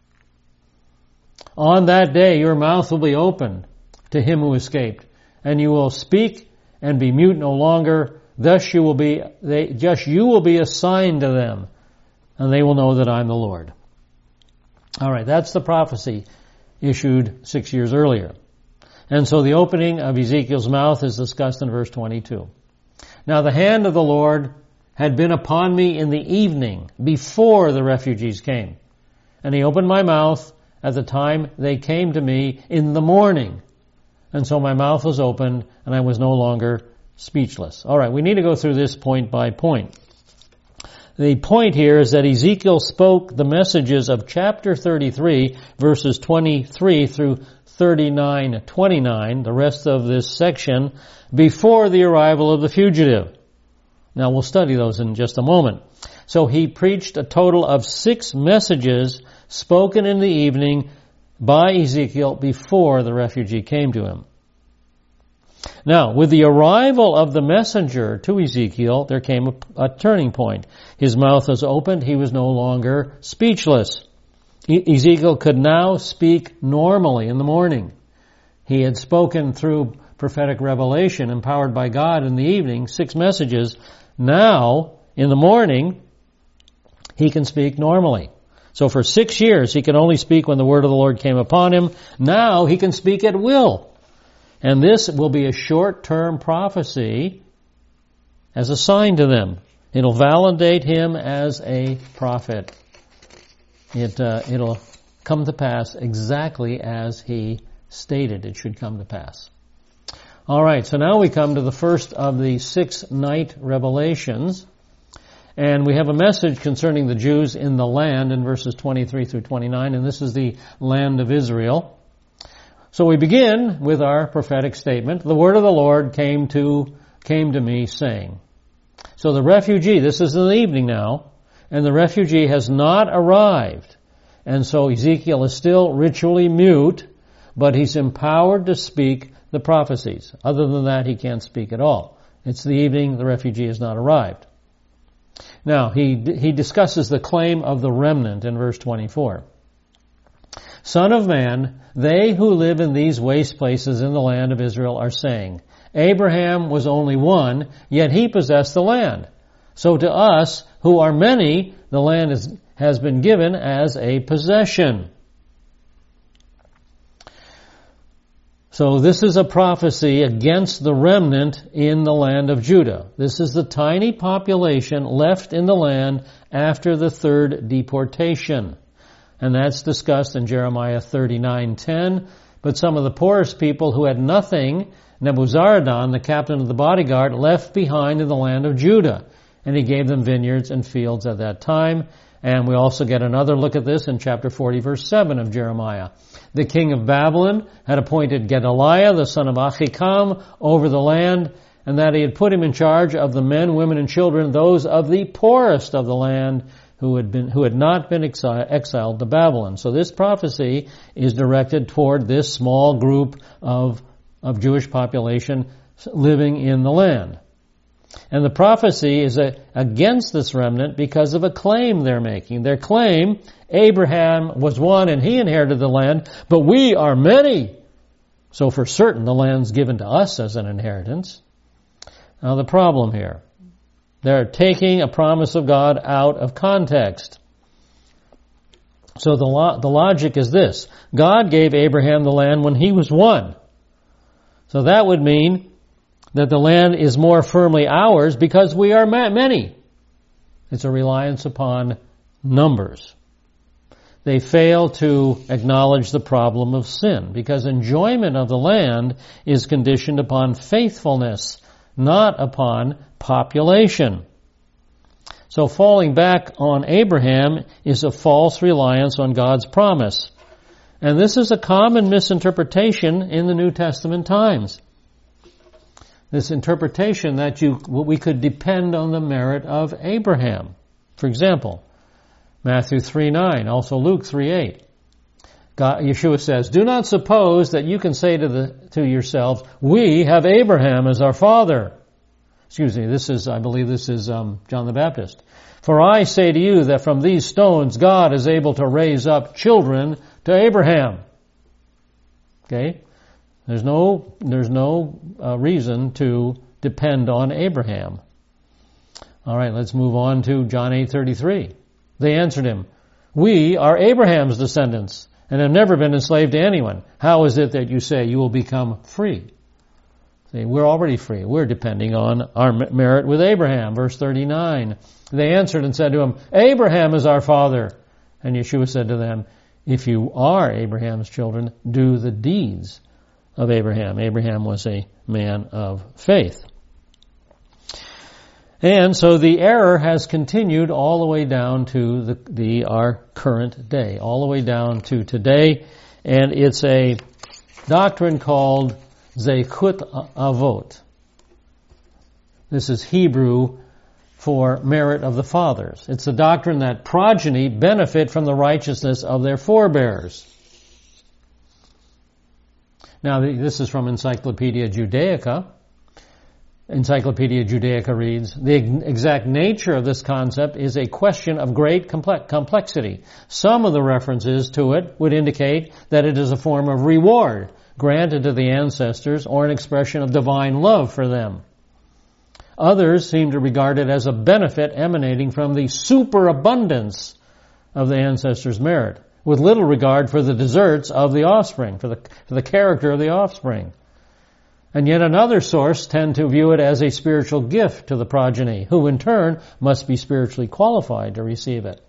On that day your mouth will be opened to him who escaped, and you will speak and be mute no longer. Thus you will be a sign to them, and they will know that I'm the Lord. All right, that's the prophecy issued 6 years earlier. And so the opening of Ezekiel's mouth is discussed in verse 22. Now the hand of the Lord had been upon me in the evening before the refugees came. And he opened my mouth at the time they came to me in the morning. And so my mouth was opened and I was no longer speechless. All right, we need to go through this point by point. The point here is that Ezekiel spoke the messages of chapter 33, verses 23 through 39:29, the rest of this section, before the arrival of the fugitive. Now we'll study those in just a moment. So he preached a total of 6 messages spoken in the evening by Ezekiel before the refugee came to him. Now, with the arrival of the messenger to Ezekiel, there came a turning point. His mouth was opened. He was no longer speechless. Ezekiel could now speak normally in the morning. He had spoken through prophetic revelation, empowered by God in the evening, 6 messages. Now, in the morning, he can speak normally. So for 6 years, he could only speak when the word of the Lord came upon him. Now he can speak at will. And this will be a short-term prophecy as a sign to them. It'll validate him as a prophet. It'll come to pass exactly as he stated it should come to pass. All right, so now we come to the first of the 6 night revelations. And we have a message concerning the Jews in the land in verses 23 through 29, and this is the land of Israel. So we begin with our prophetic statement. The word of the Lord came to me saying. So the refugee, this is in the evening now, and the refugee has not arrived. And so Ezekiel is still ritually mute, but he's empowered to speak the prophecies. Other than that, he can't speak at all. It's the evening, the refugee has not arrived. Now, he discusses the claim of the remnant in verse 24. Son of man, they who live in these waste places in the land of Israel are saying, Abraham was only one, yet he possessed the land. So to us, who are many, the land has been given as a possession. So this is a prophecy against the remnant in the land of Judah. This is the tiny population left in the land after the third deportation. And that's discussed in Jeremiah 39:10. But some of the poorest people who had nothing, Nebuzaradan, the captain of the bodyguard, left behind in the land of Judah. And he gave them vineyards and fields at that time. And we also get another look at this in chapter 40, verse 7 of Jeremiah. The king of Babylon had appointed Gedaliah, the son of Ahikam, over the land, and that he had put him in charge of the men, women, and children, those of the poorest of the land who had not been exiled to Babylon. So this prophecy is directed toward this small group of Jewish population living in the land. And the prophecy is against this remnant because of a claim they're making. Their claim, Abraham was one and he inherited the land, but we are many. So for certain the land's given to us as an inheritance. Now the problem here, they're taking a promise of God out of context. So the logic is this. God gave Abraham the land when he was one. So that would mean that the land is more firmly ours because we are many. It's a reliance upon numbers. They fail to acknowledge the problem of sin because enjoyment of the land is conditioned upon faithfulness, not upon population. So falling back on Abraham is a false reliance on God's promise. And this is a common misinterpretation in the New Testament times. This interpretation that we could depend on the merit of Abraham. For example, Matthew 3:9, also Luke 3:8. Yeshua says, "Do not suppose that you can say to yourselves, we have Abraham as our father." Excuse me, I believe this is John the Baptist. "For I say to you that from these stones God is able to raise up children to Abraham." Okay? There's no reason to depend on Abraham. All right, let's move on to John 8:33. They answered him, "We are Abraham's descendants and have never been enslaved to anyone. How is it that you say you will become free?" See, we're already free. We're depending on our merit with Abraham. Verse 39. They answered and said to him, "Abraham is our father." And Yeshua said to them, "If you are Abraham's children, do the deeds of Abraham." Abraham was a man of faith. And so the error has continued all the way down to our current day, all the way down to today, and it's a doctrine called Zechut Avot. This is Hebrew for merit of the fathers. It's a doctrine that progeny benefit from the righteousness of their forebears. Now, this is from Encyclopedia Judaica. Encyclopedia Judaica reads, "The exact nature of this concept is a question of great complexity. Some of the references to it would indicate that it is a form of reward granted to the ancestors or an expression of divine love for them. Others seem to regard it as a benefit emanating from the superabundance of the ancestors' merit, with little regard for the deserts of the offspring, for the character of the offspring. And yet another source tend to view it as a spiritual gift to the progeny, who in turn must be spiritually qualified to receive it."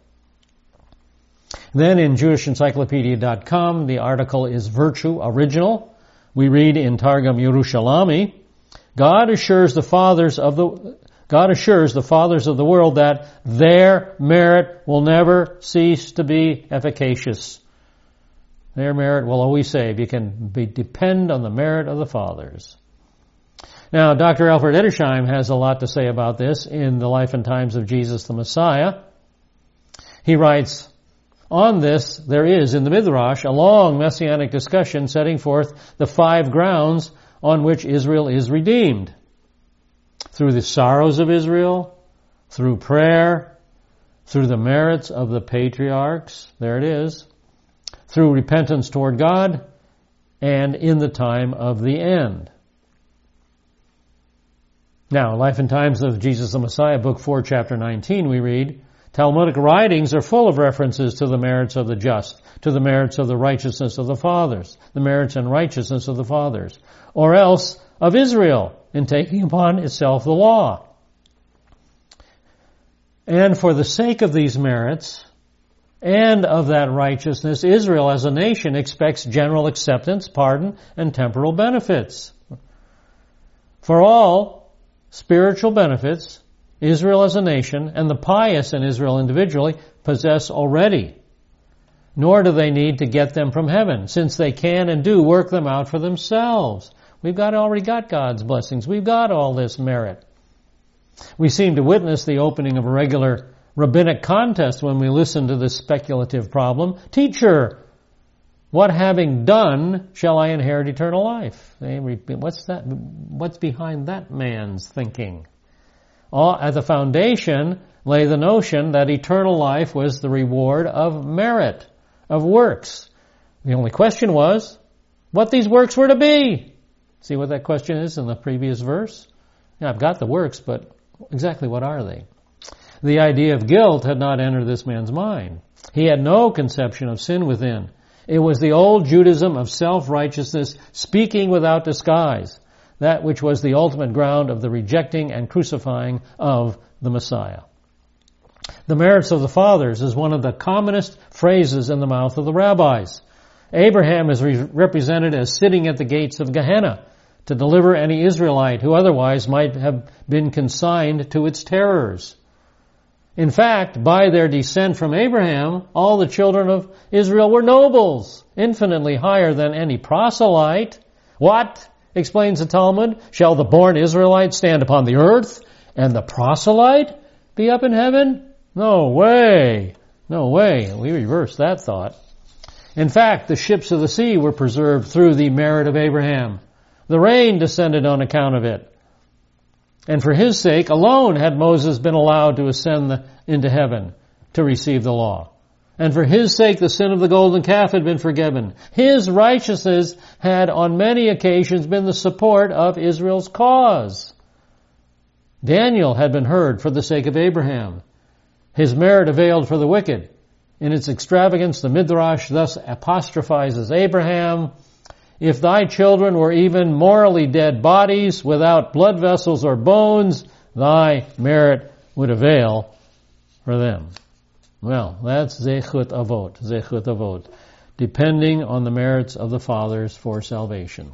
Then in JewishEncyclopedia.com, the article is Virtue Original We read in Targum Yerushalmi, God assures the fathers of the world that their merit will never cease to be efficacious. Their merit will always save. You can depend on the merit of the fathers. Now, Dr. Alfred Edersheim has a lot to say about this in The Life and Times of Jesus the Messiah. He writes, on this, there is in the Midrash a long messianic discussion setting forth the 5 grounds on which Israel is redeemed. Through the sorrows of Israel, through prayer, through the merits of the patriarchs, there it is, through repentance toward God, and in the time of the end. Now, Life and Times of Jesus the Messiah, Book 4, Chapter 19, we read, Talmudic writings are full of references to the merits of the just, to the merits of the righteousness of the fathers, the merits and righteousness of the fathers, or else of Israel in taking upon itself the law. And for the sake of these merits and of that righteousness, Israel as a nation expects general acceptance, pardon, and temporal benefits. For all spiritual benefits, Israel as a nation and the pious in Israel individually possess already, nor do they need to get them from heaven, since they can and do work them out for themselves. We've already got God's blessings. We've got all this merit. We seem to witness the opening of a regular rabbinic contest when we listen to this speculative problem. Teacher, what having done shall I inherit eternal life? What's that? What's behind that man's thinking? At the foundation lay the notion that eternal life was the reward of merit, of works. The only question was what these works were to be. See what that question is in the previous verse? Now, I've got the works, but exactly what are they? The idea of guilt had not entered this man's mind. He had no conception of sin within. It was the old Judaism of self-righteousness speaking without disguise, that which was the ultimate ground of the rejecting and crucifying of the Messiah. The merits of the fathers is one of the commonest phrases in the mouth of the rabbis. Abraham is represented as sitting at the gates of Gehenna to deliver any Israelite who otherwise might have been consigned to its terrors. In fact, by their descent from Abraham, all the children of Israel were nobles, infinitely higher than any proselyte. What, explains the Talmud, shall the born Israelite stand upon the earth and the proselyte be up in heaven? No way. No way. We reverse that thought. In fact, the ships of the sea were preserved through the merit of Abraham. The rain descended on account of it. And for his sake alone had Moses been allowed to ascend into heaven to receive the law. And for his sake the sin of the golden calf had been forgiven. His righteousness had on many occasions been the support of Israel's cause. Daniel had been heard for the sake of Abraham. His merit availed for the wicked. In its extravagance, the Midrash thus apostrophizes Abraham, if thy children were even morally dead bodies without blood vessels or bones, thy merit would avail for them. Well, that's Zechut Avot, depending on the merits of the fathers for salvation.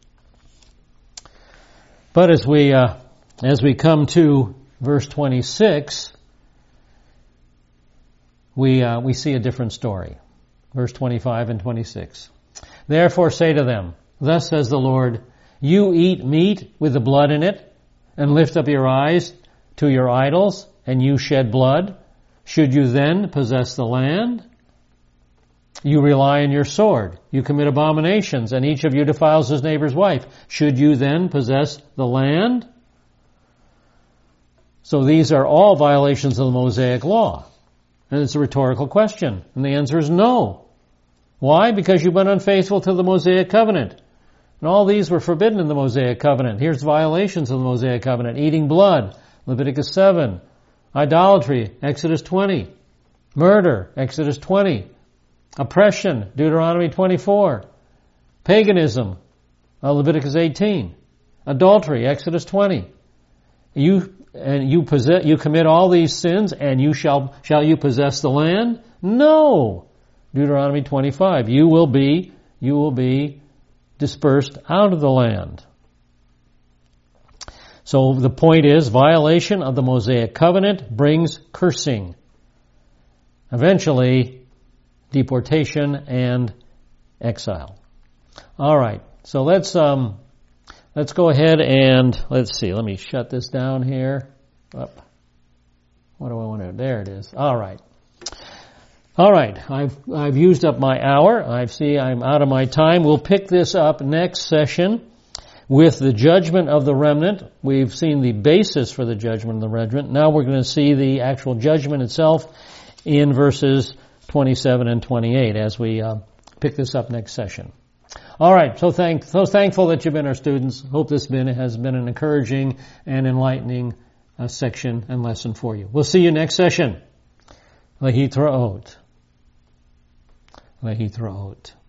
But as we come to verse 26, we see a different story. Verse 25 and 26. Therefore say to them, thus says the Lord, you eat meat with the blood in it, and lift up your eyes to your idols, and you shed blood. Should you then possess the land? You rely on your sword. You commit abominations, and each of you defiles his neighbor's wife. Should you then possess the land? So these are all violations of the Mosaic law. And it's a rhetorical question. And the answer is no. Why? Because you've been unfaithful to the Mosaic covenant. And all these were forbidden in the Mosaic covenant. Here's violations of the Mosaic covenant. Eating blood, Leviticus 7. Idolatry, Exodus 20. Murder, Exodus 20. Oppression, Deuteronomy 24. Paganism, Leviticus 18. Adultery, Exodus 20. You commit all these sins, and shall you possess the land? No. Deuteronomy 25. You will be dispersed out of the land. So the point is, violation of the Mosaic covenant brings cursing. Eventually, deportation and exile. All right. So let's go ahead and let's see. Let me shut this down here. Up. What do I want to do? There it is. All right. All right. I've used up my hour. I'm out of my time. We'll pick this up next session with the judgment of the remnant. We've seen the basis for the judgment of the remnant. Now we're going to see the actual judgment itself in verses 27 and 28 as we pick this up next session. All right. So thankful that you've been our students. Hope this has been an encouraging and enlightening section and lesson for you. We'll see you next session. Lehitraot. Lehitraot.